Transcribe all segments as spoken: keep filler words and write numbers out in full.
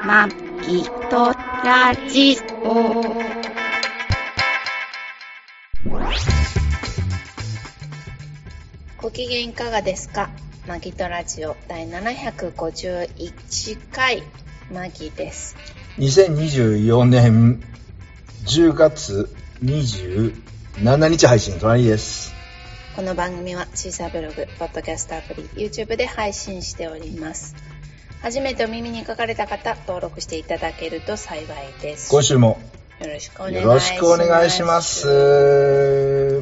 まきとラジオ。ご機嫌いかがですか？マギとラジオ第ななひゃくごじゅういちかい、マギです。 にせんにじゅうよねんじゅうがつにじゅうしちにち配信、隣です。 この番組はシーサーブログ、ポッドキャストアプリ、YouTube で配信しております。初めてお耳に書かれた方、登録していただけると幸いです。 今週もよろしくお願いします。 よろしくお願いします。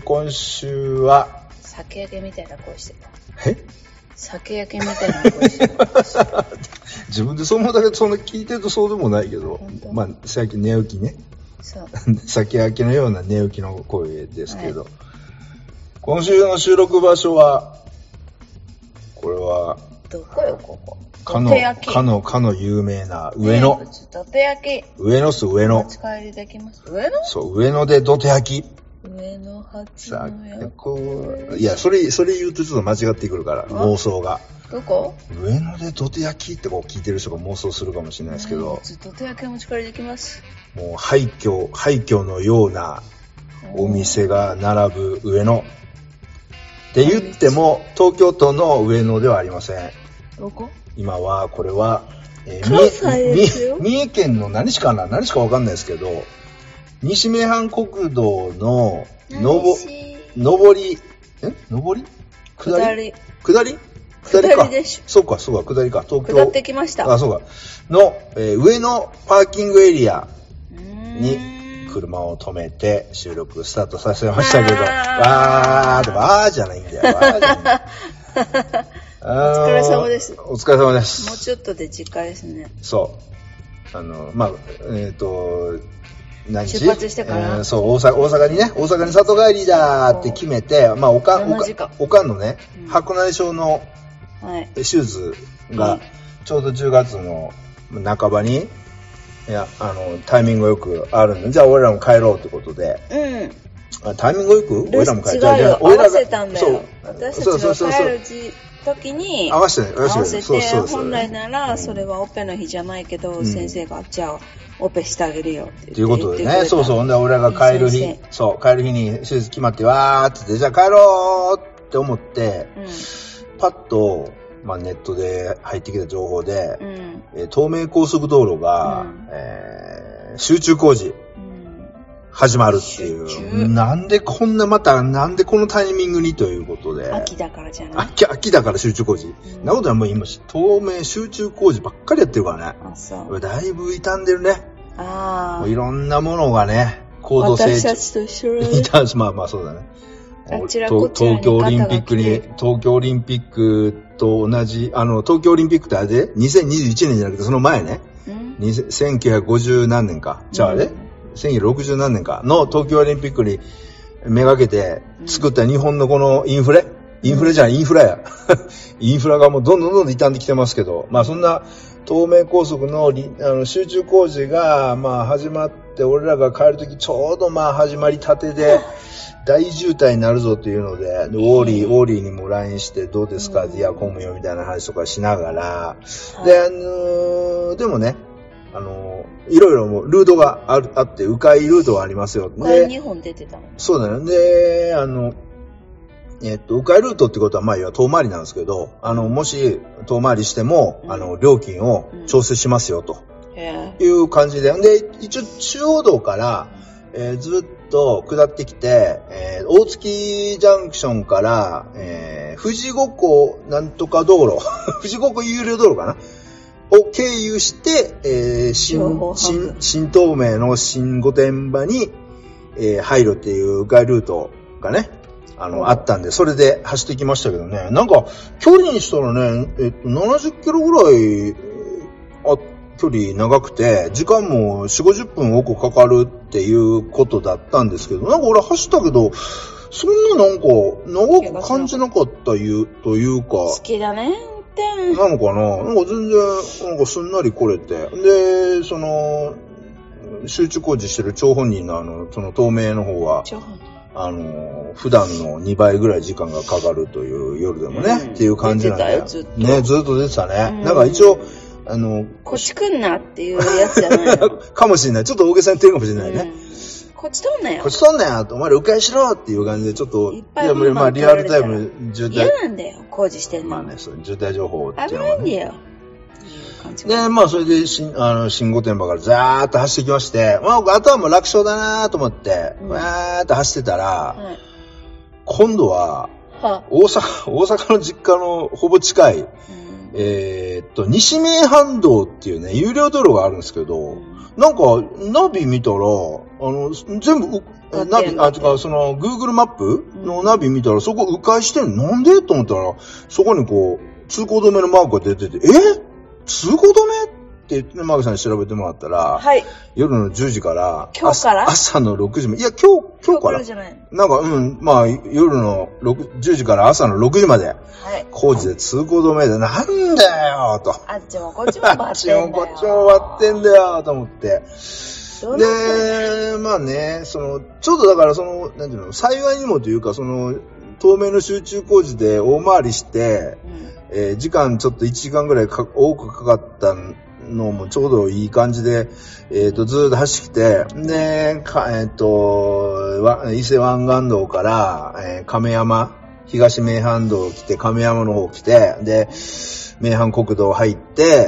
今週は酒焼けみたいな声してた。 え酒焼けみたいな声してた。 自分でそう思うだけど、そんな聞いてるとそうでもないけど、まあ最近寝起きね。そう。酒焼けのような寝起きの声ですけど、はい、今週の収録場所は、これはどこよここ。 かの、かの、かの有名な上野。 どて焼き。 上野っす、上野。 持ち帰りできます。上野？ そう、上野でどて焼き。 上野八のやこう、いや、それ、それ言うとちょっと間違ってくるから、妄想が。 どこ？ 上野でどて焼きってこう聞いてる人が妄想するかもしれないですけど。 どて焼き持ち帰りできます。 もう廃墟、廃墟のようなお店が並ぶ上野。って言っても、東京都の上野ではありません。 どこ？ 今は、これは、えー、 関西ですよ。 三重県の何市かな何市かわかんないですけど、西名阪国道ののぼ、上り、え上り下り下り下りか。 下りでしょ。 そうか、そうか、下りか。東京。 下ってきました。 あ、そうか。の、えー、上野パーキングエリアに車を止めて収録スタートさせましたけど、わーとか、わーじゃないんだよ。わーじゃない。 お疲れ様です。 お疲れ様です。 もうちょっとで実家ですね。 そう。あの、まあ、えっ、ー、と、何日？ 出発してから、 えー、そう、大阪、大阪にね、大阪に里帰りだーって決めて、まあ、おかん、おかおかんのね、うん、白内障の手術が、ちょうどじゅうがつの半ばに、いや、あの、タイミングよくあるんで、じゃあ俺らも帰ろうってことで、うん。タイミングよく俺らも帰ろう。 違うよ、合わせたんだよ。私たちが帰る時に合わせて、 合わせて、そうそうそう、本来ならそれはオペの日じゃないけど、うん、先生がじゃあオペしてあげるよって言って。 ということでね、そうそう、ほんで俺らが帰る日、そう、帰る日に手術決まってわーって言って、じゃあ帰ろうって思って、うん、パッと、まあ、ネットで入ってきた情報で、うん、えー、東名高速道路が、うん、えー、集中工事、始まるっていう。なんでこんなまた、なんでこのタイミングにということで。 秋だからじゃない？ 秋、秋だから集中工事。うん、なことはもう今、東名集中工事ばっかりやってるからね。 あ、そう。 だいぶ傷んでるね。 ああ。 いろんなものがね、高度成長。 私たちと一緒に。まあまあそうだね。 あちらこちらに東京オリンピックに、東京オリンピックと同じ、あの、東京オリンピックってあれで、にせんにじゅういちねんじゃなくてその前ね。うん、せんきゅうひゃくごじゅうなんねんか。じゃああれ、うん、せんきゅうひゃくろくじゅうなんねんかの東京オリンピックにめがけて作った日本のこのインフレ、インフレじゃん、インフラや。インフラがもうどんどんどんどん傷んできてますけど、まあそんな東名高速の、あの集中工事がまあ始まって、俺らが帰るときちょうどまあ始まりたてで大渋滞になるぞっていうので、でウォーリー、ウォーリーにも ライン してどうですか、いや、混むよみたいな話とかしながら、で、あのー、でもね、あの、いろいろもうルートがある、あって、迂回ルートがありますよ。 で、にほん出てたの？ そうだよね。で、あの、えっと、迂回ルートってことは、まあ、要は遠回りなんですけど、あの、もし遠回りしても、うん、あの、料金を調整しますよ、という感じで。で、一応中央道から、えー、ずっと下ってきて、えー、大月ジャンクションから、えー、富士五湖なんとか道路、富士五湖有料道路かなを経由して、えー、新、新、新東名の新御殿場に、えー、入るっていう迂回ルートがね、あの、あったんで、それで走ってきましたけどね、なんか、距離にしたらね、えっと、ななじゅっキロぐらい、あ、距離長くて、時間もよん、ごじゅっぷん多くかかるっていうことだったんですけど、なんか俺走ったけど、そんななんか、長く感じなかったいう、というか。 好きだね。 なのかな、なんか全然、なんかすんなり来れて。で、その、集中工事してる張本人のあの、その透明の方は、あの、普段のにばいぐらい時間がかかるという夜でもね、うん、っていう感じなんで。 ずっとね、ずっと出てたね。うん、なんか一応、 あの、 こっち来んなっていうやつじゃないのかもしれない。ちょっと大げさに言ってるかもしれないね。 うんこっち取んなよ。 こっち取んなよと、お前ら迂回しろっていう感じで、ちょっと、 いっぱいバンバンまあ、リアルタイム、 渋滞。嫌なんだよ、工事してんの。 まあね、そう、渋滞情報っていうのは、 ね。危ないんだよ。 で、まあ、それで、しん、あの、信号店場からザーッと走ってきまして、まあ、あとはもう楽勝だなと思って、うん、わーっと走ってたら、うん、今度は、は大阪、大阪の実家のほぼ近い、うん、えー、っと、西名阪道っていうね、有料道路があるんですけど、うん、なんか、ナビ見たら、あの、全部、ナビ、あ、違う、その、Google マップのナビ見たら、そこ迂回してんのなんでと思ったら、そこにこう、通行止めのマークが出てて、え通行止めって言ってね、マークさんに調べてもらったら、はい。夜のじゅうじから、 今日から朝のろくじまで、いや、今日、今日から。今日からじゃない。なんか、うん、まあ、夜のじゅうじから朝のろくじまで、はい。工事で通行止めで、なんだよと。 あっちもこっちも割ってんだよ。あっちもこっちも割ってんだよと思って。で、まあね、その、ちょうどだからその、なんていうの、幸いにもというか、その、東名の集中工事で大回りして、うんえー、時間ちょっといちじかんぐらいか多くかかったのもちょうどいい感じで、えっと、ずーっと走ってきて、で、かえっと、伊勢湾岸道から、えー、亀山、東名阪道を来て、亀山の方来て、で、名阪国道入って、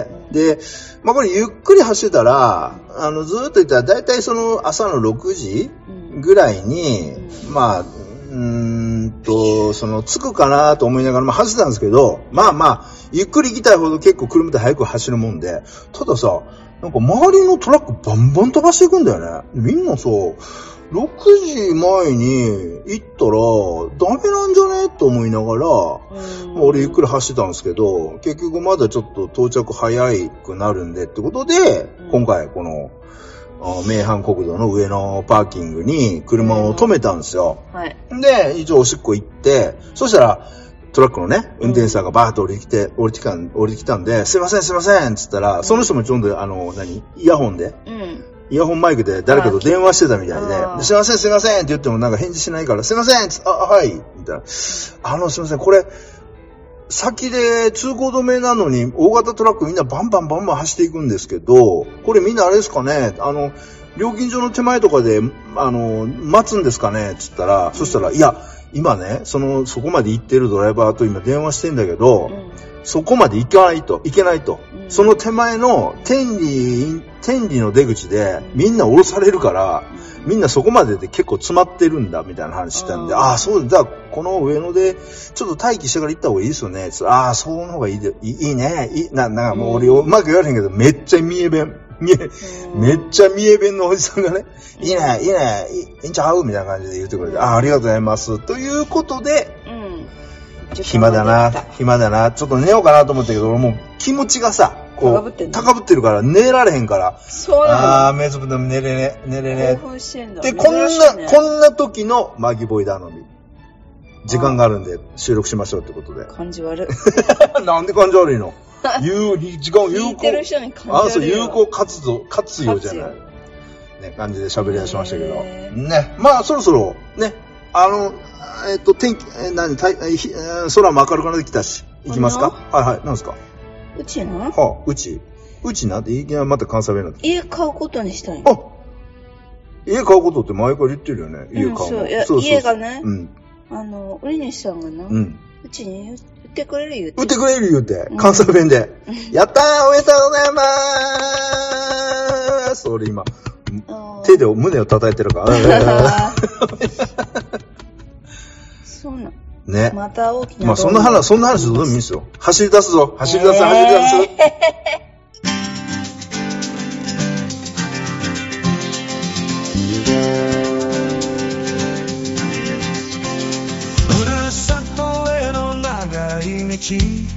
で、まあ、これゆっくり走ってたら、あの、ずーっと言ったら、だいたいその朝のろくじぐらいに、まあ、うーんと、その、着くかなと思いながら、まあ、走ってたんですけど、まあまあ、ゆっくり行きたいほど結構車って速く走るもんで、たださ、なんか周りのトラックバンバン飛ばしていくんだよね。みんなさ、ろくじまえに行ったら、ダメなんじゃねと思いながら、まあ、俺ゆっくり走ってたんですけど、結局まだちょっと到着早くなるんでってことで、今回この、名阪国道の上のパーキングに車を止めたんですよ。はい。で、一応おしっこ行って、そしたら、トラックのね、運転手さんがバーッと降りてきて、降りてきたん、降りてきたんで、すいませんすいませんっつったら、うん、その人もちょうどあの、何イヤホンで、うん、イヤホンマイクで誰かと電話してたみたいで、ですいませんすいませんって言ってもなんか返事しないから、すいませんっつって、あ、はい、みたいな。あの、すいません、これ、先で通行止めなのに大型トラックみんなバンバンバンバン走っていくんですけど、これみんなあれですかね、あの、料金所の手前とかで、あの、待つんですかねつったら、うん、そしたら、いや、今ね、その、そこまで行ってるドライバーと今電話してんだけど、うん、そこまで行かないと、行けないと。うん、その手前の天理、天理の出口でみんな降ろされるから、うん、みんなそこまでで結構詰まってるんだ、みたいな話したんで、うん、ああ、そうだ、この上野で、ちょっと待機してから行った方がいいですよね。ああ、その方がいいで、いい、いいね。いい、な、なんかもう俺うまく言われへんけど、めっちゃ見え弁。めっちゃ見え弁のおじさんがね、いいね、いいね、いいんちゃうみたいな感じで言ってくれて、ああ、ありがとうございます。ということで、うん、暇だな、暇だな、ちょっと寝ようかなと思ったけど、俺もう気持ちがさ、こう、高ぶってるから寝られへんから、 そうなの。 ああ、目つぶっても寝れね、寝れね。で、こんな、こんな時のマギボイ頼み。時間があるんで収録しましょうってことで。 感じ悪い。なんで感じ悪いの有、時間有効。 聞いてる人に感じ悪い。 あ、そう、有効活動、活用じゃない。ね、感じで喋り出しましたけど。ね。まあ、そろそろ、ね、あの、えっと、天気、え、何、たい、空も明るくなってきたし、行きますか？はいはい、何ですか？ うちな？ はあ、うちうちなって、いきなりまた関西弁になって。 家買うことにしたい。 あ、家買うことって前から言ってるよね。家買うの。 そう、いや、家がね、うん。あの、売り主さんがな、うん。うちに売ってくれる言うて。 売ってくれる言うて、関西弁で。やったー、おめでとうございまーす。俺今、手で胸を叩いてるから。 そうなん。 ね。 また大きな。 まあそんな話、そんな話どうでもいいですよ。走り出すぞ。走り出す、走り出す。 ふるさとへの長い道、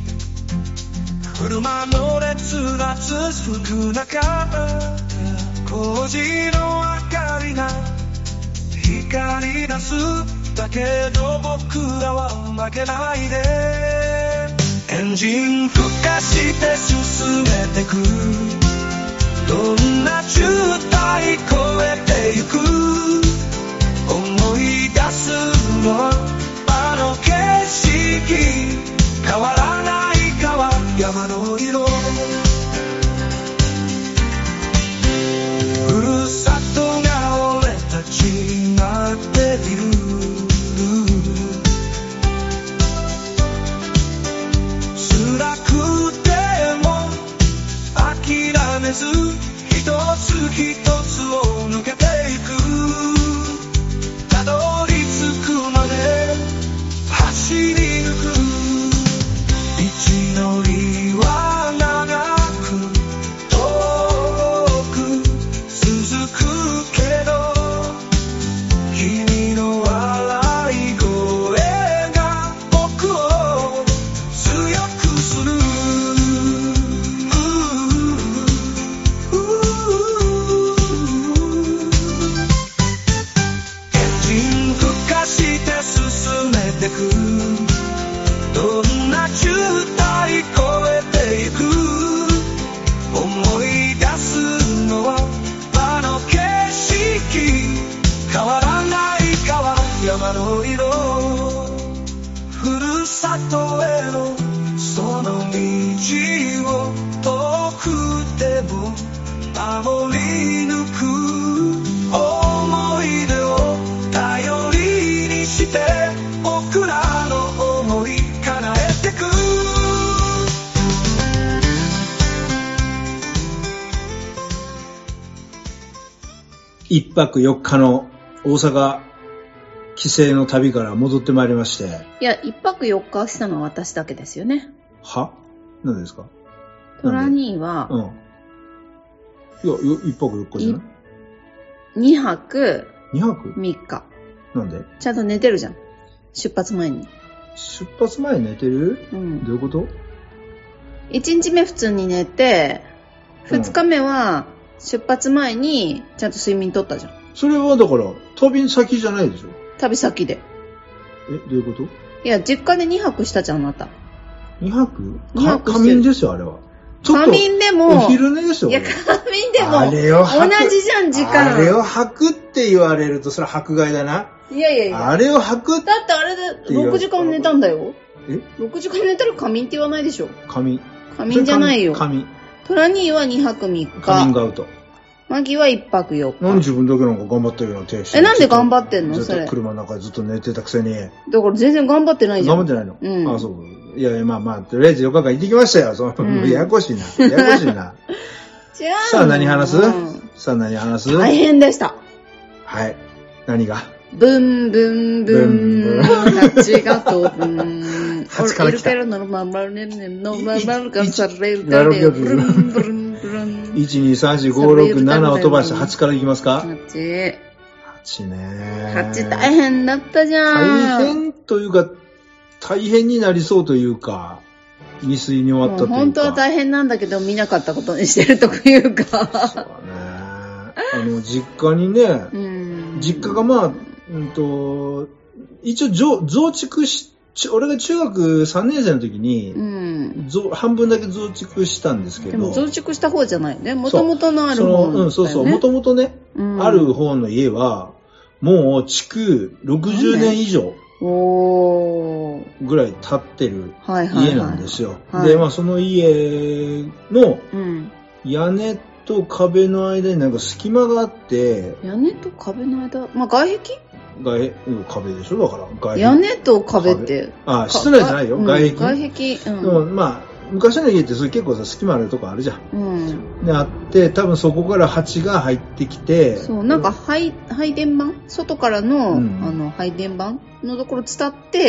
車の列が続く中、工事の明かりが光り出す。だけど僕らは負けないで、エンジンふかして進めてく。どんな渋滞越えてゆく。思い出すのあの景色、変わらない川山の色。 ず一つ一つを抜けていくたどり着くまで走り抜く道のりは長く遠く続くけど君の笑い声が僕を強くするどんな渋滞越えていく思い出すのはあの景色変わらない川山の色ふるさとへのその道を遠くでも守り抜く思い出を頼りにして僕らの思い叶えてく一泊四日の大阪帰省の旅から戻ってまいりまして。 いや、一泊四日したのは私だけですよね。 は？何ですか？ トラ兄は、 うん。いや、一泊四日じゃない？ 二泊二泊三日。 なんで？ ちゃんと寝てるじゃん。出発前に。 出発前に寝てる？うん。どういうこと？ 一日目普通に寝て、二日目は出発前にちゃんと睡眠とったじゃん。 それはだから、旅先じゃないでしょ？ 旅先で。 え、どういうこと？ いや、実家で二泊したじゃん、あなた。 二泊？二泊仮眠ですよ、あれは。 仮眠でも。 お昼寝ですよ。 いや、仮眠でも。 あれを吐く。 同じじゃん、時間。 あれを吐くって言われると、それは迫害だな。 いやいやいや。 あれを吐くって。 だってあれでろくじかん寝たんだよ。 え ? ろく 時間寝たら仮眠って言わないでしょ。 仮眠。 仮眠じゃないよ。 仮眠。 トラ兄は二泊三日。 仮眠がアウト。 マギは一泊四日。 なんで自分だけなんか頑張ってるような手して。 え、なんで頑張ってんのそれ。 ずっと車の中でずっと寝てたくせに。だから全然頑張ってないじゃん。 頑張ってないの？ うん。 あ、そう。いやいや、まあまあ、とりあえずよっかかん行ってきましたよ。その、うん、ややこしいな。ややこしいな。 違う。 さあ何話す、うん、さあ何話す大変でした。 はい。何がブンブンブン。蜂が飛ぶ。 蜂から来た。 いち、に、さん、よん、ご、ろく、ななを飛ばしてはちからいきますか？はち。 はちね。 はち大変だったじゃん。大変というか、大変になりそうというか、未遂に終わったというか。 本当は大変なんだけど、見なかったことにしてるというか。 そうだね。あの、実家にね、うん、実家がまあ、うんと、一応増築し、俺が中学さんねん生の時に、うん、半分だけ増築したんですけど。 でも増築した方じゃないよね。もともとのある方、ね、 うん、そうそう。もともとね、うん、ある方の家は、もう築ろくじゅうねん以上ぐらい経ってる家なんですよ。で、まあその家の屋根と壁の間になんか隙間があって、 屋根と壁の間、まあ外壁外、うん、壁でしょだから外壁。 屋根と壁って。 あ、室内じゃないよ。外壁。 外壁。うん。 でもまあ、昔の家ってそれ結構さ、隙間あるとこあるじゃん。うん。で、あって、多分そこから蜂が入ってきて。 そう、なんか配、配電盤外からの、うん、あの、配電盤のところ伝って、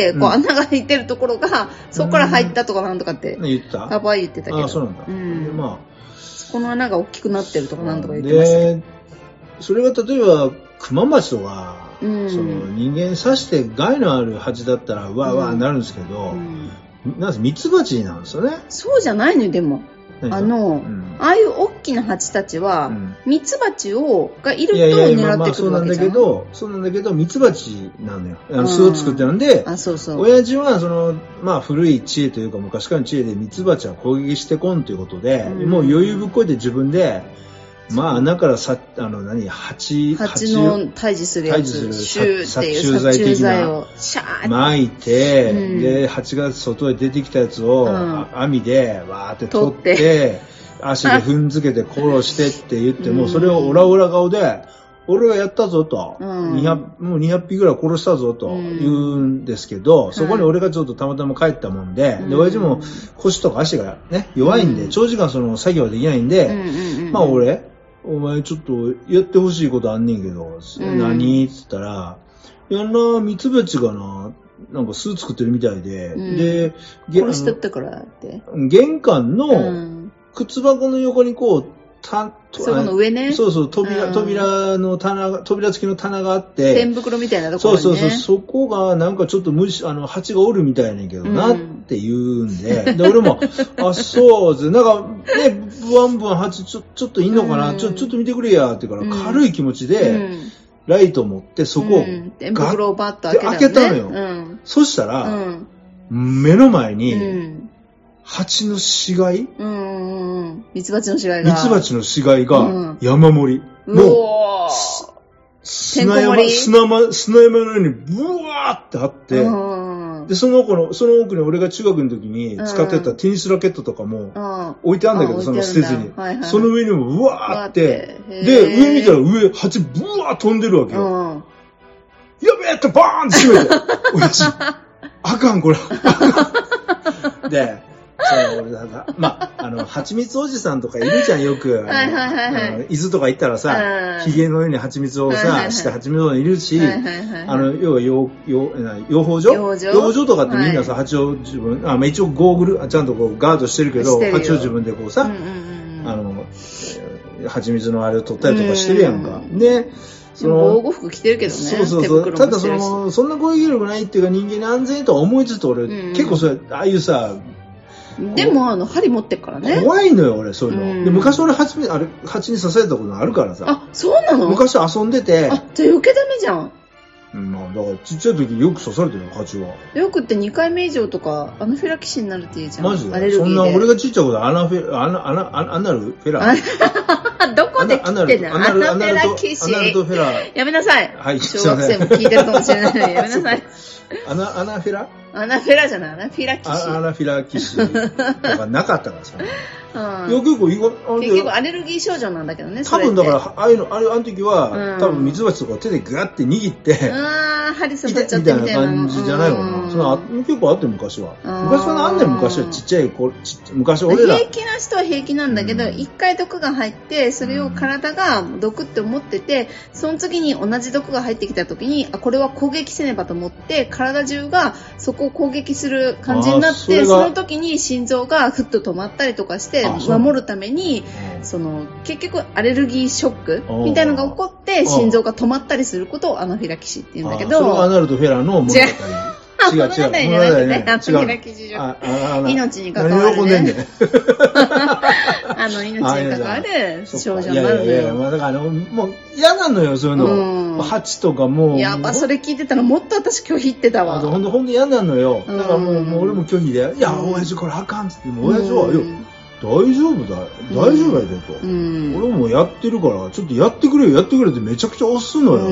こう、穴が開いてるところが、そこから入ったとかなんとかって。 言ってた？ パパ言ってたけど。 あ、そうなんだ。うん。で、まあ。 この穴が大きくなってるとかなんとか言ってました。 で、それが例えば、熊町とか、うん、その人間刺して害のある蜂だったらわーわーなるんですけど、うん、なんせミツバチなんですよね。 そうじゃないのよでもあの、うん、ああいう大きな蜂たちは、うん、ミツバチをがいると狙ってくるわけじゃん。いやいやまあそうなんだけど、そうなんだけどミツバチなのよ。あの巣を作ってるんで、 あそうそう。 親父はそのまあ古い知恵というか昔からの知恵でミツバチは攻撃してこんということで、うん、もう余裕ぶっこいて自分でまあ穴からさあの何蜂蜂の退治するやつシューっていう殺虫剤をシャーって巻いて、うん、で蜂が外へ出てきたやつを、うん、網でわーって取って足で踏んづけて殺してって言ってもそれをオラオラ顔で俺がやったぞと、うん、にひゃく、もうにひゃくぴきぐらい殺したぞと言うんですけど、うん、そこに俺がちょっとたまたま帰ったもんで、うん、で、親父も腰とか足がね、弱いんで、うん、長時間その作業はできないんで、うん、まあ俺、お前ちょっとやってほしいことあんねんけど、うん、何って言ったら、いやな、ミツバチがな、なんか巣作ってるみたいで、うん、で、 殺しとったからって。 玄関の靴箱の横にこう、た、 そこの上ね。 そうそう、扉、扉の棚が、扉付きの棚があって。 天袋みたいなところにね。 そうそうそう、そこがなんかちょっと虫、あの、蜂がおるみたいねんけどな、って言うんで、で、俺も、あ、そう、なんか、ね、ブワンブワン蜂ちょ、ちょっといんのかな、うん、ちょ、ちょっと見てくれや、って言うから、軽い気持ちで、うん、ライト持ってそこを、うん、 天袋をバッと開けたの、ね、 開けたのよ。うん、そしたら、うん、目の前に、うん蜂の死骸うんうんうん。ミツバチの死骸が。 ミツバチの死骸が山盛り。うん、もう、砂山、砂山、砂山のようにブワーってあって、うん、で、その子の、その奥に俺が中学の時に使ってたテニスラケットとかも置いてあるんだけど、その捨てずに、はいはい。その上にもブワーって、で、上見たら上、蜂ブワー飛んでるわけよ。うん、やべえってバーンって閉めて、親父、あかんこれ。で、そう、俺なんか、まあ、あの、蜂蜜おじさんとかいるじゃん、よく。はいはいはいはい。伊豆とか行ったらさ、ヒゲのように蜂蜜をさ、して蜂蜜をいるし、あの、要は、養、養、養蜂所養蜂所とかってみんなさ、蜂を自分、あ、まあ一応ゴーグル、ちゃんとこうガードしてるけど、蜂を自分でこうさ、あの、蜂蜜のあれを取ったりとかしてるやんか。で、 その、防護服着てるけどね。 そうそうそう。ただその、そんな攻撃力ないっていうか人間に安全とは思いつつ俺、結構それ、ああいうさ、 でも、あの、針持ってっからね。 怖いのよ、俺、そういうの。うん、で、昔俺、蜂に、あれ、蜂に刺されたことあるからさ。 あ、そうなの？ 昔遊んでて。 あ、じゃあ余計ダメじゃん。 うん、まあ、だから、ちっちゃい時よく刺されてるよ、蜂は。 よくってにかいめ以上とか、アナフィラキシーになるって言うじゃん。 マジで？アレルギーで。そんな、俺がちっちゃいことアナフィラ、アナ、アナ、アナ、アナルフェラどこで聞いてんの？アナフィラキシー。 アナルとフェラやめなさい。 はい、 小学生も聞いてるかもしれないので、やめなさい。 アナ、アナフェラアナフェラじゃない、アナフィラキシー。 アナフィラキシーとかなかったからさ。うん、いや、結構意外、 結構アレルギー症状なんだけどね、 多分だから、ああいうの、あれ、あの時は、うん、多分ミツバチとか手でグワって握って、 ああ、針刺さっちゃってみたいな。 みたいな感じじゃないのかな。うん、その結構あって昔は。昔はなんで昔はちっちゃい子、ち昔俺ら。 平気な人は平気なんだけど、一、うん、回毒が入って、それを体が毒って思ってて、その次に同じ毒が入ってきた時に、あ、これは攻撃せねばと思って、体中がそこを攻撃する感じになって、そ, その時に心臓がふっと止まったりとかして、守るために、その結局アレルギーショックみたいなのが起こって心臓が止まったりすることをアナフィラキシーって言うんだけど、それはアナルとフェラの物語。違う違う。物語じゃなくて、アナフィラキシーショック。命に関わる、ね。あの、命に関わる症状になるのよ。いやいやいや、まあ、だからあの、もう嫌なのよ、そういうの。蜂とかもう。 やっぱそれ聞いてたらもっと私拒否ってたわ。 ほんと、ほんと嫌なのよ。だからもう、もう俺も拒否で、いや、親父これあかんっつって、もう親父はよ。大丈夫だ、大丈夫やでと、うん。俺もやってるから、ちょっとやってくれよ、やってくれってめちゃくちゃ押すのよ。うん、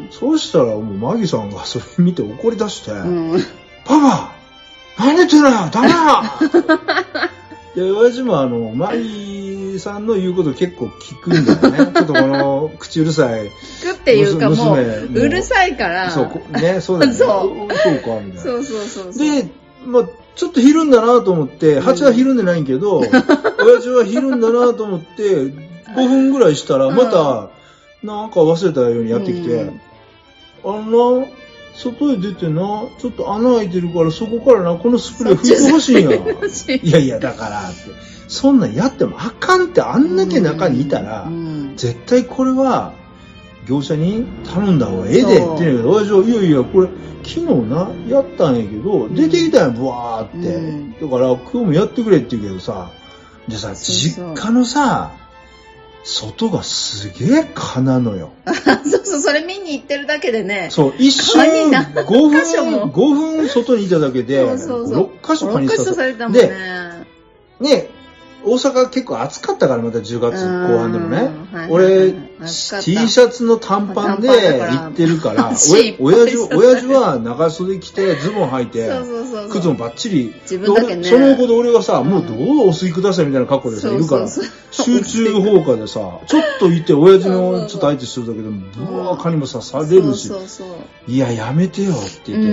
そうしたらもうマギさんがそれ見て怒り出して、うん、パパ何言ってんのよダメだで、親父もあの、マギさんの言うこと結構聞くんだよね。ちょっとこの、口うるさい。 聞くっていうかもう、うるさいから。 そう、ね、そうだね。そう。そうか、みたいな。 そうそうそうそう。 で、まあ、ちょっとひるんだなと思って、蜂はひるんでないんけど、親父はひるんだなと思って、ごふんぐらいしたら、また、なんか忘れたようにやってきて、うん、あのな、外へ出てな、ちょっと穴開いてるからそこからな、このスプレー拭いてほしいんや。いやいや、だからって、そんなんやってもあかんって、あんだけ中にいたら、うん、絶対これは、業者に頼んだ方がええでって言うんやけど、親父は、いやいや、これ、昨日な、やったんやけど、出てきたんや、ブワーって。うん、だから、今日もやってくれって言うけどさ、でさ、実家のさ、外がすげえ蚊なのよ。 そうそう、それ見に行ってるだけでね。 そう、一瞬、ごふん、ごふん外にいただけで、そうそうそうろっかしょ蚊に刺されたもんね。で、ね、 大阪結構暑かったから、またじゅうがつこう半でもね。はいはいはい、俺、T シャツの短パンで行ってるから、お親父、親父は長袖着て、ズボン履いて、そうそうそうそう靴もバッチリ。 自分だけね。 その横で俺がさ、もうどうお吸いくださいみたいな格好でさ、いるから、集中放火でさ、ちょっといて、親父のちょっと相手するだけでも、ブワーカにも刺されるし、いや、やめてよって言って、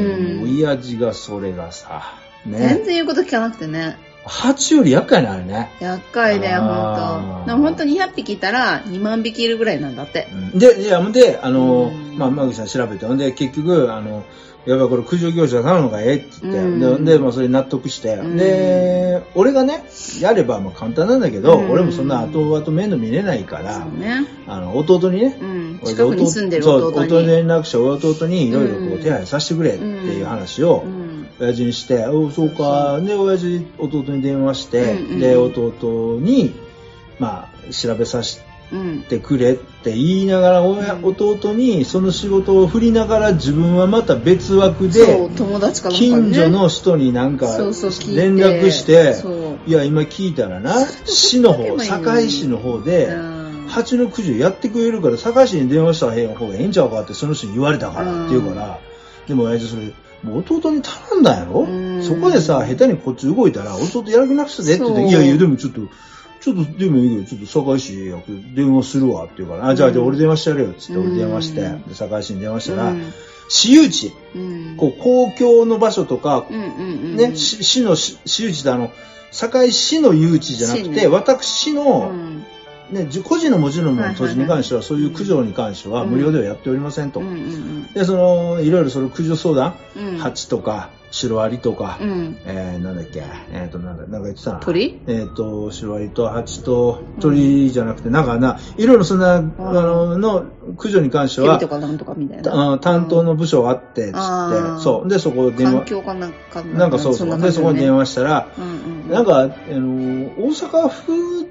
親父がそれがさ、 ね。全然言うこと聞かなくてね。 蜂より厄介なのね。 厄介だよ、ほんと。でもほんとにひゃっぴきいたらにまんびきいるぐらいなんだって。 うん、で、いや、で、あの、まあ、マギさん調べて、ほんで、結局、あの、やっぱこれ駆除業者頼むのがええって言って、うん、で、まあ、それ納得して、うん、で、俺がね、やればまあ簡単なんだけど、うん、俺もそんな後々面倒見れないから、ね、あの、弟にね、 うん、近くに住んでる弟に。 そう、弟に連絡して、弟にいろいろこう手配させてくれっていう話を、親父にして、おそうか、で、親父、弟に電話して、うんうん、で、弟に、まあ、調べさせて、ってくれって言いながら、親、うん、弟にその仕事を振りながら自分はまた別枠で近所の人になんか連絡していや今聞いたらな市の方堺市の方で蜂の駆除やってくれるから堺市に電話した方がええんちゃうかってその人に言われたからって言うからでも親父それもう弟に頼んだんやろそこでさ下手にこっち動いたら弟やる気なくしてでって言っていやいやでもちょっとちょっと、でもいいけど、ちょっと堺市や電話するわって言うから、あ、じゃあ、じゃあ俺電話してやるよって言って、俺電話して、で、堺市に電話したら、私有地、こう、公共の場所とか、ね、市の私有地であの、堺市の誘致じゃなくて、私の、ね、個人のもちろんの土地に関しては、そういう駆除に関しては無料ではやっておりませんと。で、その、いろいろその駆除相談、蜂とか、シロアリとか、うん、えー、なんだっけ、えっ、ー、と、なんだ、なんか言ってたな。 鳥えっ、ー、と、シロアリとハチと鳥じゃなくて、なんかな、いろいろそんな、あの、の、駆除に関しては、 とかなんとかみたいな。 担当の部署があって、つって、そう。で、そこ電話。 環境かなんか、 なんかそうそう。そね、で、そこに電話したら、うんうん、なんか、あの、大阪府って、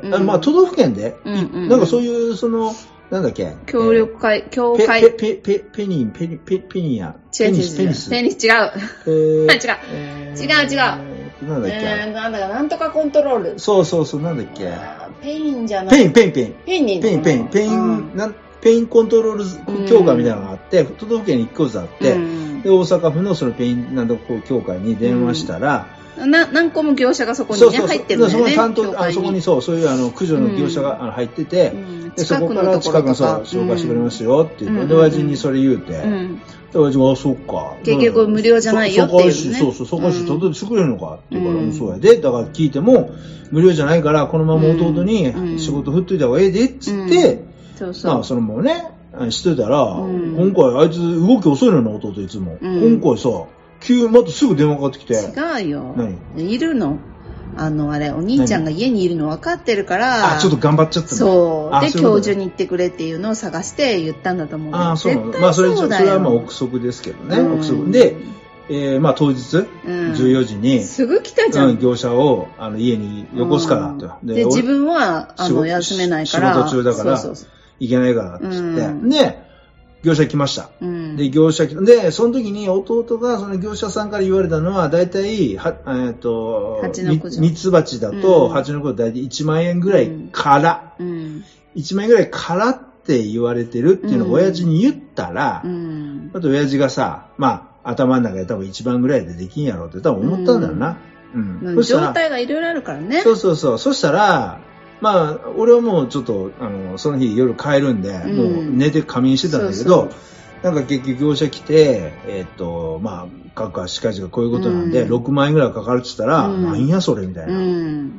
うん、まあ、都道府県で、うんうんうん、なんかそういう、その、なんだっけ協力会、協会。 ペ、ペ、ペ、ペニン、ペニ、ペ、ペニア。 違う違う違う。ペニス。ペニス違う。えー、違う。違う違う。 なんだっけえー、なんだか、なんとかコントロール。 そうそうそう、なんだっけペインじゃない。 ペイン、ペイン、ペイン。 ペインに。 ペイン、ペイン、ペイン、なん、ペインコントロール協会みたいなのがあって、都道府県にいっこずつあって、で、大阪府のそのペインなんとか協会に電話したら、 な何個も業者がそこにね入ってるんだよね。 そこに担当、あそこにそう、そういうあの駆除の業者が、うん、あの入ってて、うん、でそこから近くのそう紹介してくれますよって言って、うん、で親父にそれ言うて、うん、で親父があそうか。 結局無料じゃないよっていうね。 そうそう、そこし届けてしてくれるのかって言うから、うん、そうやで、だから聞いても無料じゃないからこのまま弟に仕事振っといた方がええでっつって、うんそうそうまあそれもねしてたら、うん、今回あいつ動き遅いのよな弟いつも、うん、今回さ。急またすぐ電話かかってきて。 違うよ。何いるのあの、あれ、お兄ちゃんが家にいるの分かってるから。 あ、ちょっと頑張っちゃったそう。で、今日中に行ってくれっていうのを探して言ったんだと思う。 あ、そうなの。まあ、それ、それはまあ、憶測ですけどね。憶測。で、えー、まあ、当日、うん、じゅうよじに。 すぐ来たじゃん。 業者を、あの、家によこすからって。 で、自分は、あの、休めないから。 仕事中だから、そうそういけないから、って言って。で、業者来ました。うん、で、業者来た。で、その時に弟がその業者さんから言われたのは、だいたい、は、えっ、ー、と、ミツバチだと、蜂の子だいたいいちまんえんぐらいから、うん、いちまんえんぐらいからって言われてるっていうのを親父に言ったら、うん、あと親父がさ、まあ、頭の中で多分いちまんぐらいでできんやろうって多分思ったんだろうな。 うんうん、状態がいろいろあるからね。 そうそうそう。そしたら、まあ、俺はもうちょっと、あの、その日夜帰るんで、うん、もう寝て仮眠してたんだけど、そうそうなんか結局業者来て、えっと、まあ、各しかしがこういうことなんで、うん、ろくまんえんぐらいかかるって言ったら、うん、なんやそれみたいな。うん、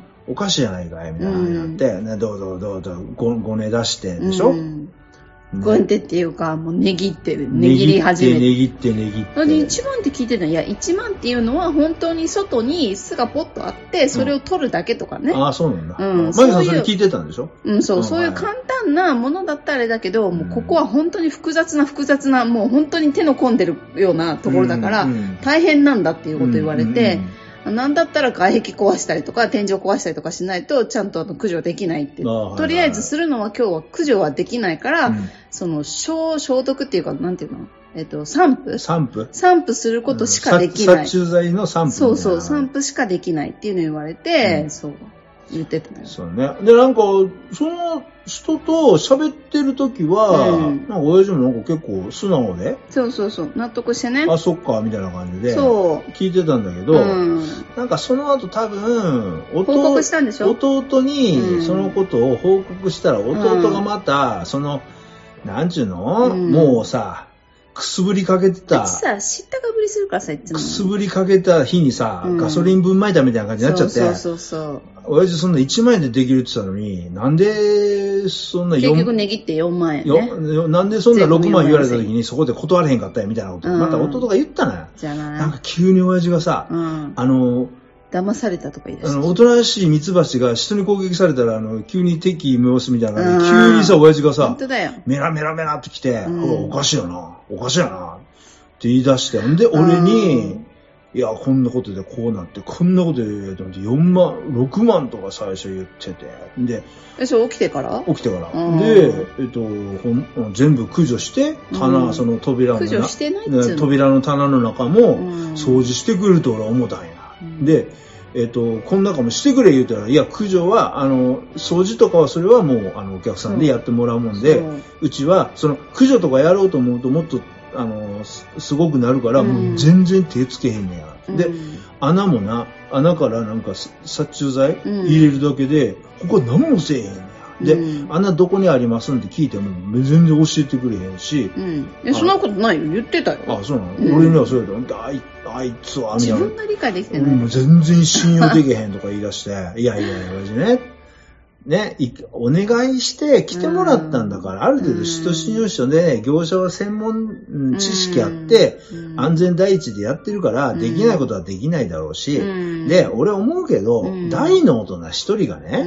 おかしいじゃないかいみたいな話になって、ね、どうぞどうぞご、ごね出してでしょ、うんごねんてっていうか、もう値切ってる。値切り始めて。 値切って、値切って。 で、いちまんって聞いてたのいや、いちまんっていうのは本当に外に巣がポッとあって、それを取るだけとかね。 うん、ああ、そうなんだ。うん。マギさんそれ聞いてたんでしょうん、そう、うん、そういう簡単なものだったらあれだけど、うん、もうここは本当に複雑な複雑な、もう本当に手の込んでるようなところだから、うん、大変なんだっていうこと言われて、うんうんなんだったら外壁壊したりとか天井壊したりとかしないとちゃんとあの駆除できないって、とりあえずするのは今日は駆除はできないから、うん、その消消毒っていうかなんていうのえっと散布散布散布することしかできない、 うん、殺虫剤の散布そうそう散布しかできないっていうのを言われて、うん、そう言ってたね。 そうね。で、なんか、その人と喋ってる時は、うん、なんか親父もなんか結構素直で。 そうそうそう。納得してね。 あ、そっか、みたいな感じで。そう。聞いてたんだけど、うん、なんかその後多分、 報告したんでしょ？ 弟にそのことを報告したら、弟がまた、その、なんちゅうの、うん、もうさ、くすぶりかけてた。 あっちさ、知ったかぶりするからさ、いつも。 くすぶりかけた日にさ、うん、ガソリン分撒いたみたいな感じになっちゃって。 そうそうそうそう。 親父そんないちまん円でできるって言ったのに、なんで、そんな結局値切ってよんまんえんね。 よなんでそんなろくまん言われた時にそこで断れへんかったよみたいなこと。うん、また弟が言ったのよ。じゃない。なんか急に親父がさ、うん、あの、 騙されたとか言い出した。 あの、おとなしいミツバチが人に攻撃されたら、あの、急に敵意催すみたいな感じで、急にさ、親父がさ、 本当だよ。 メラメラメラって来て、うん、おかしいよな、おかしいよな、って言い出して、んで、俺に、いや、こんなことでこうなって、こんなことで、と思ってよんまん、ろくまんとか最初言ってて、で、 え、それ起きてから起きてから。うん、で、えっと、全部駆除して、棚、うん、その扉の、 駆除してないっつうの？ 扉の棚の中も、掃除してくれると俺は思ったんや。うん、で、えっと、こんなかもしてくれ言うたら、いや、駆除は、あの、掃除とかはそれはもう、あの、お客さんでやってもらうもんで、う, うちは、その、駆除とかやろうと思うともっと、あの、す, すごくなるから、うん、もう全然手つけへんねや。うん、で、穴もな、穴からなんか殺虫剤入れるだけで、うん、ここ何もせえへんねや。で、うん、穴どこにありますんって聞いても、全然教えてくれへんし。 うん。え、そんなことないよ。言ってたよ。 あ、そうなの、うん、俺にはそうやったら、あい、あいつは、みたいな。 自分が理解できてない。 もう全然信用できへんとか言い出して、いやいやいや、親父ね。ね、お願いして来てもらったんだから、うん、ある程度使途信用書で、ね、業者は専門知識あって、うん、安全第一でやってるから、うん、できないことはできないだろうし、うん、で、俺思うけど、うん、大の大人一人がね、うん、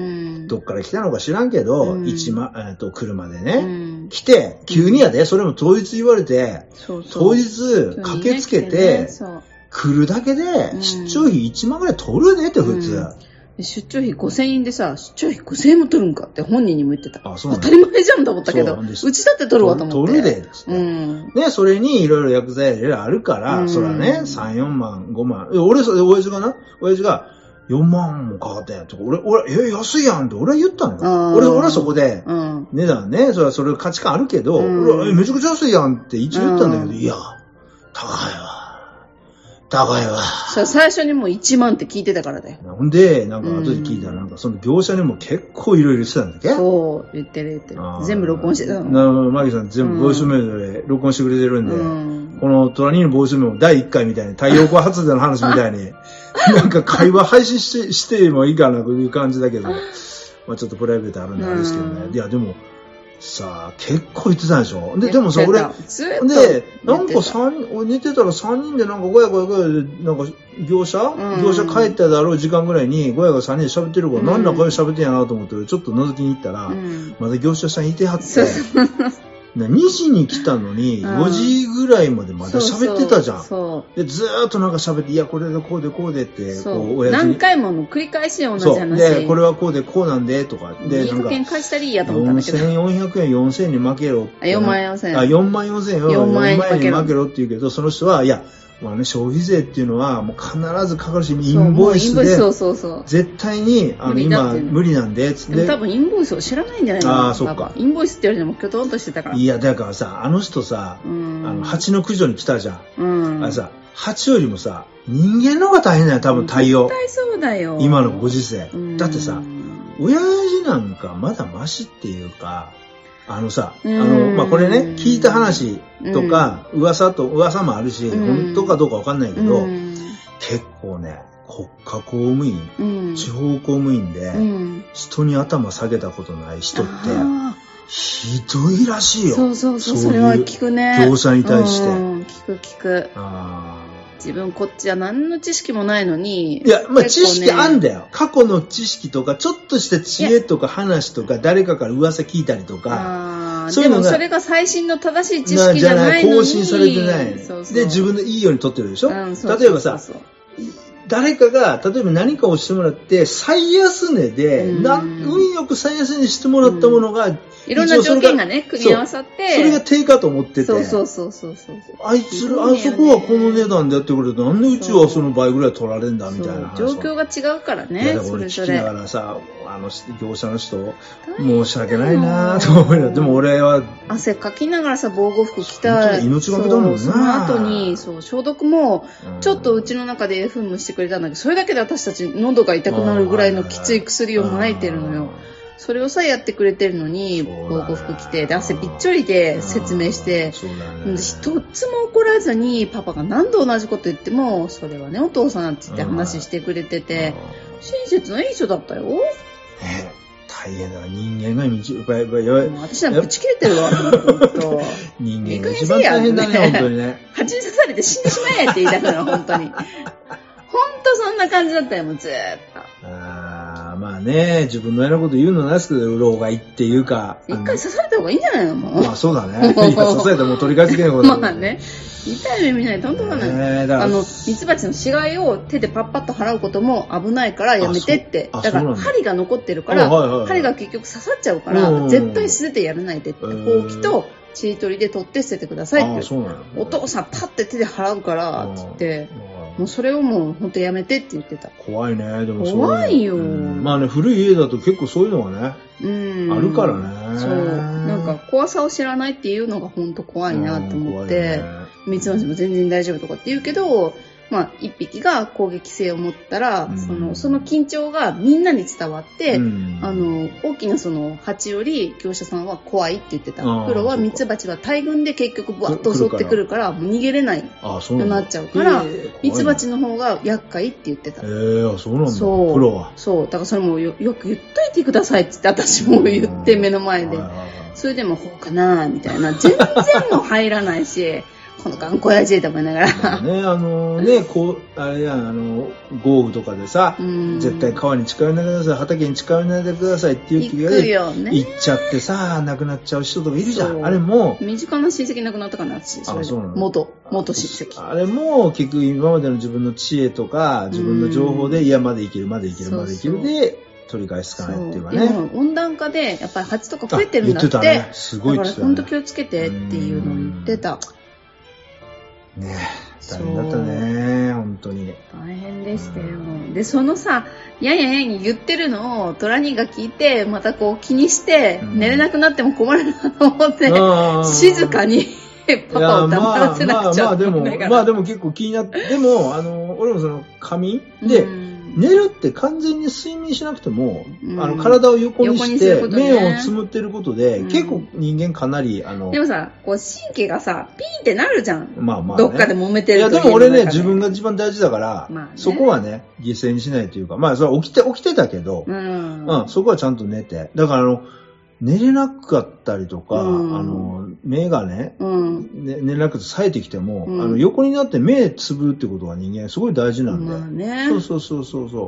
どっから来たのか知らんけど、うん、一万、えっと、車でね、うん、来て、急にやで、それも当日言われて、そうそう当日駆けつけて、来るだけで、出張費いちまんぐらい取るねって普通。うん出張費ごせんえんでさ、出張費ごせんえんも取るんかって本人にも言ってた。あ、そう当たり前じゃんと思ったけど、うちだって取るわと思って。 取るでですね。うん。ね、それにいろいろ薬剤いろいろあるから、うん、そらね、さん、よんまん、ごまん。俺、親父がな、親父が、よんまんもかかってんとか、俺、俺、え、安いやんって俺は言ったのよ。俺、俺はそこで、うん、値段ね、それはそれ価値観あるけど、うん、俺は、え、めちゃくちゃ安いやんって一応言ったんだけど、うん、いや、高いわ。高いわ。 そう最初にもういちまんって聞いてたからだよ。 ほんで、なんか後で聞いたら、なんかその業者にも結構いろいろ言ってたんだっけ？ そう、言ってる言ってる。全部録音してたの。 なマギさん全部ボイスメールで録音してくれてるんで、うん、このトラニーのボイスメールだいいっかいみたいに、太陽光発電の話みたいに、なんか会話配信してしてもいいかなという感じだけど、まあちょっとプライベートあるんであれですけどね。うん、いや、でも、さあ、結構言ってたでしょで、でもさ、俺、で、なんか三、俺寝てたらさんにんでなんかごやごやごやで、なんか業者、うん、業者帰っただろう時間ぐらいにごやごやさんにんで喋ってるから、うん、何らかで喋ってんやなと思って、ちょっと覗きに行ったら、うん、まだ業者さんいてはって、にじに来たのに、よじぐらいまでまだ喋ってたじゃん。そうそうで、ずーっとなんか喋って、いや、これでこうでこうでって、こう、親父に。何回もの繰り返し同じ話。そう。 で、これはこうでこうなんで、とか。で、 なんか。保険貸したらいいやと思ったんだけど。 よんせんよんひゃくえん、よんせんえんに負けろ。 あ、よんまんよんせんえん。 あ、よんまんよんせんえんをよんまんえんに負けろって言うけど、その人は、いや、まあね、消費税っていうのはもう必ずかかるし、インボイスで、 そうそうそう絶対に、あの、今、無理なんで、つって。 でも多分インボイスを知らないんじゃないかな。 ああ、そっか。 インボイスって言われてもキョトンとしてたから。 いや、だからさ、あの人さ、あの、蜂の駆除に来たじゃん。うん。あれさ、蜂よりもさ、人間の方が大変だよ、多分対応。 絶対そうだよ。 今のご時世。だってさ、親父なんかまだマシっていうか、あのさ、あの、まあ、これね、聞いた話とか、噂と、噂もあるし、本当かどうかわかんないけど、結構ね、国家公務員、地方公務員で、人に頭下げたことない人って、ひどいらしいよ。 そうそうそう、それは聞くね。 業者に対して。 聞く聞く。自分こっちは何の知識もないのに。 いや、まあ、ね、知識あんだよ。過去の知識とか、ちょっとした知恵とか話とか、誰かから噂聞いたりとか。 そういうのがでもそれが最新の正しい知識じゃないのに。 更新されてない。そうそうで、自分のいいように取ってるでしょ、うん、そうそうそうそう例えばさ、 誰かが、例えば何かをしてもらって、最安値で、うん、なん運よく最安値にしてもらったものが、うん、 いろんな条件がね、組み合わさって。 それが定価と思ってて。 そうそうそうそうそう。 あいつら、あそこはこの値段でやってくれて、なんでうちはその倍ぐらい取られるんだみたいな話。 状況が違うからね。 いや、だから俺聞きながらさ、あの、業者の人、申し訳ないなぁと思いながら、でも俺は。 汗かきながらさ、防護服着た。 命がけだもんな。 その後に、そう、消毒も、ちょっとうちの中で噴霧してくれたんだけど、それだけで私たち喉が痛くなるぐらいのきつい薬を撒いてるのよ。それをさ、やってくれてるのに、防護服着て、で、汗びっちょりで説明して、一つも怒らずに、パパが何度同じこと言っても、それはね、お父さんって言って話してくれてて、親切ないい人だったよ。 え、大変だ。人間が道、やばいやばいやばい。 私なんかぶち切れてるわ、ほんと。 人間が一番大変だね、本当にね。 蜂に刺されて死んでしまえって言いたくなる、本当に。ほんとそんな感じだったよ、もうずーっと。 ああ、まあね、自分のやること言うのなんですけど、老害っていうか。 一回刺された方がいいんじゃないの、もう。 まあそうだね。いや、刺されたらもう取り返しきれないことだ。 まあね。痛い目見ないと本当だね。あの、ミツバチの死骸を手でパッパッと払うことも危ないからやめてって。だから針が残ってるから、針が結局刺さっちゃうから、絶対捨ててやらないでって。ほうきとちりとりで取って捨ててくださいって。お父さんパッて手で払うから、って言って、もうそれをもう本当やめてって言ってた。 怖いね。でもそう怖いよ。 まあね、古い家だと結構そういうのがね、うんあるからね。 そう。なんか怖さを知らないっていうのが本当怖いなと思って、ミツバチも全然大丈夫とかって言うけど、まあ一匹が攻撃性を持ったら、うん、そのその緊張がみんなに伝わって、うん、あの大きなその蜂より業者さんは怖いって言ってた。プロはミツバチは大群で結局バッと襲ってくるからもう逃げれないとなっちゃうから、ミツバチの方が厄介って言ってた。 へえー、そうなんだ。そうプロは。 そうだからそれも よ, よく言っといてくださいって言って私も言って目の前で、それでもほうかなみたいな全然も入らないし。この頑固やじと思いながら。 ね、あのね、こう、あれやん、あの、豪雨とかでさ、絶対川に近寄らないでください、畑に近寄らないでくださいっていう気がね、行っちゃってさ、亡くなっちゃう人とかいるじゃん。あれも。 身近な親戚亡くなったかな、私。あ、そうなの。元、元親戚。 あれも、結局今までの自分の知恵とか、自分の情報で、いや、までいける、までいける、までいけるで、取り返しつかないっていうかね。 温暖化で、やっぱり蜂とか増えてるんだって。言ってたね。 すごい言ってたね。 だから本当気をつけてっていうのを言ってた。 ねえ、大変だったね、本当に。 大変でしたよ。で、そのさ、やんやんやんに言ってるのをトラニーが聞いて、またこう気にして、うん、寝れなくなっても困るなと思って、静かにパパを黙らせなくちゃ。 まあまあ、まあでも、まあでも結構気になって、でも、あの、俺もその仮眠で、うん寝るって完全に睡眠しなくても、うん、あの体を横にして、ね、目をつむってることで、うん、結構人間かなり、あの、 でもさ、こう神経がさ、ピーってなるじゃん。まあまあ、ね、どっかで揉めてるといや、でも俺ね、自分が一番大事だから、まあね、そこはね、犠牲にしないというか、まあ、それは起きて、起きてたけど、うん、うん、そこはちゃんと寝て。だからあの、寝れなかったりとか、うん、あの、目がね、うん、ね寝れなくて冴えてきても、うん、あの、横になって目つぶるってことが人間すごい大事なんで。まあね。そうそうそうそうそう。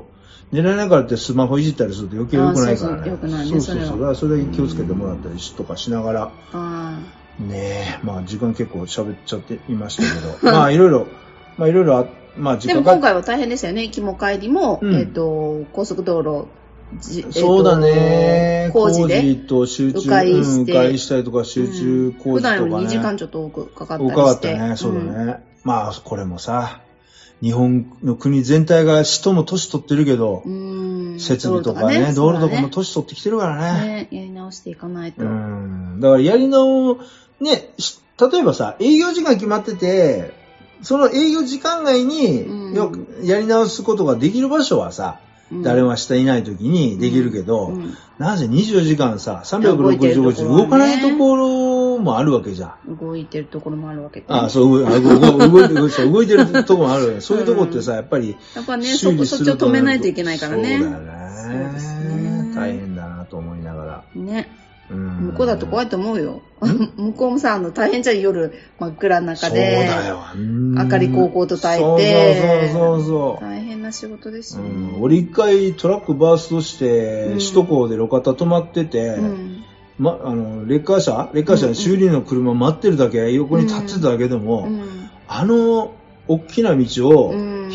寝られながらってスマホいじったりすると余計良くないからね。そうそう、良くないね。そうそうそう。だからそれだけ気をつけてもらったりとかしながら。うん、ねえ、まあ時間結構喋っちゃっていましたけど。まあいろいろ、まあいろいろあ、まあ時間でも今回は大変でしたよね。行きも帰りも、うん、えっと、高速道路、 そうだね。工事でと集中、迂回して、迂回したりとか集中工事とかね。普段よりにじかんちょっと多くかかったりして。多かったね、そうだね。うん、まあ、これもさ、日本の国全体が人も年取ってるけど、うん設備とかね、道路とかも年取ってきてるからね。 ね、やり直していかないと。うん。だからやり直、ね、例えばさ、営業時間決まってて、その営業時間外によくやり直すことができる場所はさ、誰も下いない時にできるけど、うんうん、なぜにじゅうよじかんさ、さんびゃくろくじゅうごにち動かないところもあるわけじゃん。動いてるところもあるわけ、ね、 ああ、そう、動いてる、そう、動いてるところもあるわけ。そういうとこってさ、やっぱり、 やっぱね、そこ、そっちを止めないといけないからね。 そうだよね。そうですね。大変だなと思いながら。 ね。向こうだと怖いと思うよ。向こうもさ、あの、大変じゃん、夜、真っ暗の中で。 そうだよ。 明かりこうこうと焚いて。 そうそうそうそう。 大変な仕事ですよ、ね。 うん、俺一回トラックバーストして、うん、首都高で路肩止まってて、うん、ま、あの、レッカー車レッカー車に修理の車待ってるだけ、横に立ってただけでも、うん、あの、大きな道を、一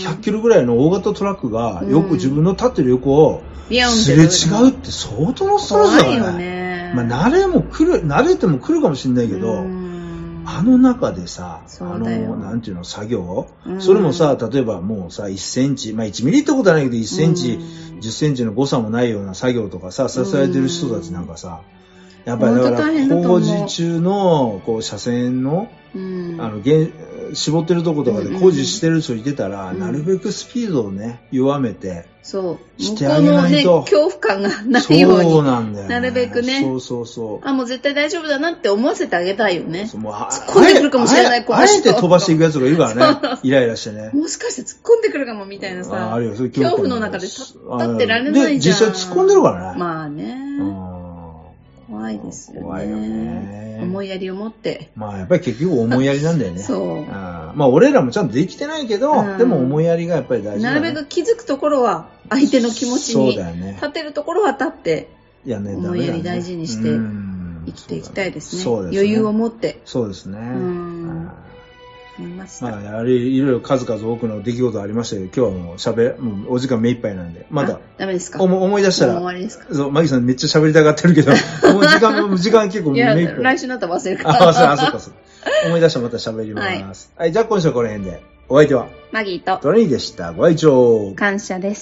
ひゃっキロぐらいの大型トラックがよく自分の立ってる横をすれ違うって相当のストレスだからね。まあ慣れも来る、慣れても来るかもしれないけど、あの中でさ、あの、なんていうの、作業、うん、それもさ、例えばもうさ、いっセンチ、まあいちミリってことはないけど、いっセンチ、うん、じゅっセンチの誤差もないような作業とかさ、支えてる人たちなんかさ、やっぱりだから工事中のこう車線の、うん、あの絞ってるとことかで工事してる人いてたら、うん、なるべくスピードをね弱めてそうしてあげないと、向こうのね恐怖感がないようにそうなんだよ、ね、 なるべくねそうそうそうあもう絶対大丈夫だなって思わせてあげたいよね。もう突っ込んでくるかもしれないこの人あえて飛ばしていくやつがいるからねイライラしてねもしかして突っ込んでくるかもみたいなさああるよそういう恐怖の中で立ってられないじゃん。 で実際突っ込んでるからねまあね、うん怖いですよね。怖いよね。思いやりを持って。 まあやっぱり結局思いやりなんだよね。 そう。 あまあ俺らもちゃんとできてないけど、うん、でも思いやりがやっぱり大事だ、ね。 なるべく気づくところは相手の気持ちに立てるところは立って、いやね、思いやり大事にして生きていきたいですね。そうですね。余裕を持って。 そうですね。うん思いました。 まあ、やはりいろいろ数々多くの出来事ありましたけど、今日はもう喋、もうお時間目いっぱいなんで、まだ。 ダメですか？ 思い出したら。 終わりですか？ そう、マギさんめっちゃ喋りたがってるけど、もう時間、もう時間結構目いっぱい。いや、 来週になったら忘れるから。 あ、忘れ、あ、そうかそうか。思い出したらまた喋ります。はい、はい、じゃあ今週はこの辺で。お相手はマギーとトレニーでした。ご愛聴感謝です。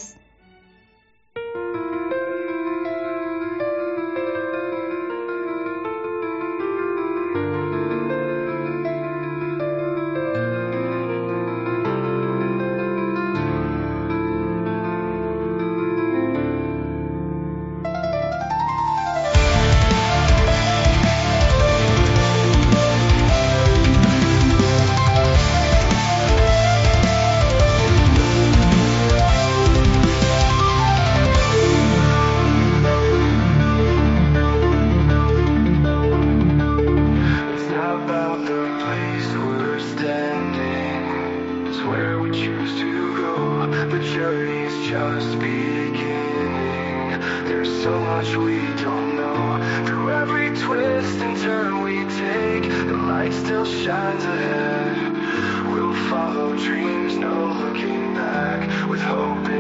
Shines ahead, we'll follow dreams, no looking back, with hope.